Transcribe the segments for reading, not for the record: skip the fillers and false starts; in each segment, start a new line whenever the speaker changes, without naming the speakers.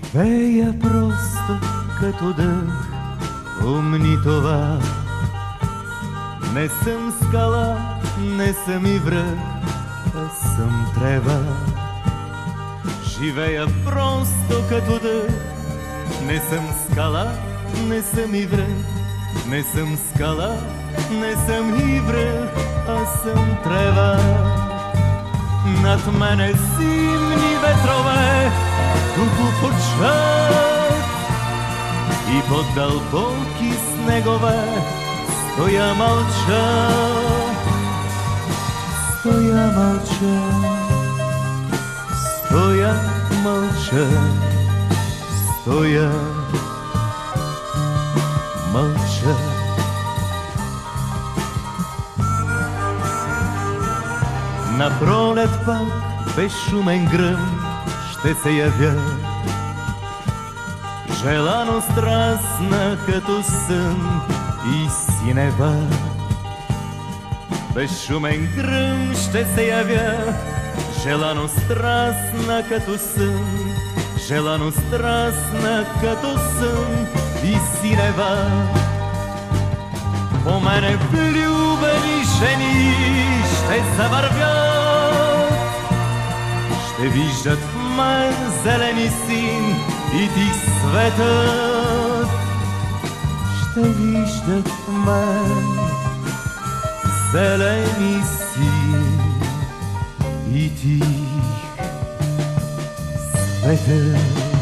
Пея просто като дъх, помни това. Не съм скала, не съм и връх, а съм трева. Живея просто като дъх, не съм скала, не съм и връх. Не съм скала, не съм и връх, а съм трева. Над мене зимни ветрове тухо почват и под дълбоки снегове стоя мълча. Стоя мълча, стоя мълча, стоя мълча. На пролет пак безшумен гръм ще се явя, желано страстна като сън и синева. Безшумен гръм ще се явя, желано страстна като сън, желано страстна като сън и синева. По мене влюбени жени ще завървят, ще виждат в мен зелени син и тих светът. Ще виждат в мен зелени син и тих светът.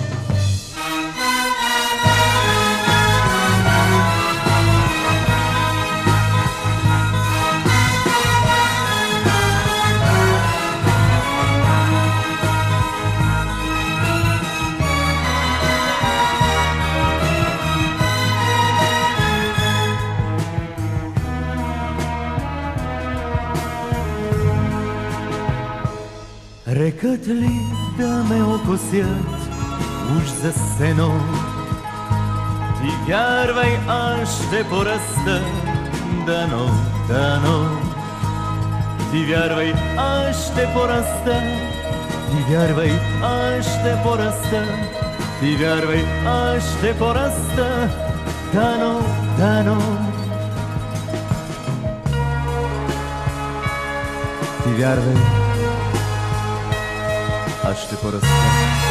Рекат ли да ме окосят уж за сено? Ти вярвай, аз ще пораста, дано, дано. Ти вярвай, аз ще пораста, ти вярвай, аз ще пораста, ти вярвай, аз ще пораста, дано, дано. Ти вярвай, аз ще пораста.